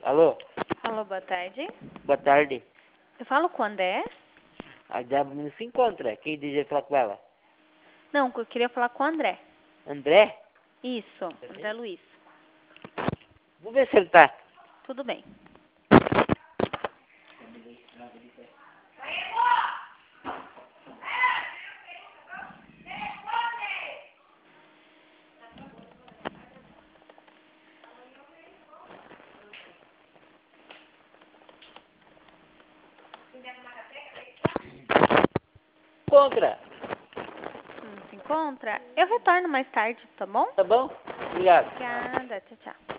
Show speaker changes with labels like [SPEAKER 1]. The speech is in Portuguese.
[SPEAKER 1] Alô?
[SPEAKER 2] Alô, boa tarde.
[SPEAKER 1] Boa tarde.
[SPEAKER 2] Eu falo com o André?
[SPEAKER 1] A Diabo não se encontra. Quem deseja falar com ela?
[SPEAKER 2] Não, eu queria falar com o André.
[SPEAKER 1] André?
[SPEAKER 2] Isso, André Luiz.
[SPEAKER 1] Vou ver se ele tá.
[SPEAKER 2] Tudo bem.
[SPEAKER 1] Encontra.
[SPEAKER 2] Não se encontra? Eu retorno mais tarde, tá bom?
[SPEAKER 1] Tá bom? Obrigado.
[SPEAKER 2] Obrigada. Tchau, tchau.